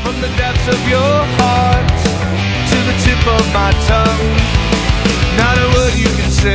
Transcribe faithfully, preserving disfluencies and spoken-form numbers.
from the depths of your heart to the tip of my tongue. Not a word you can say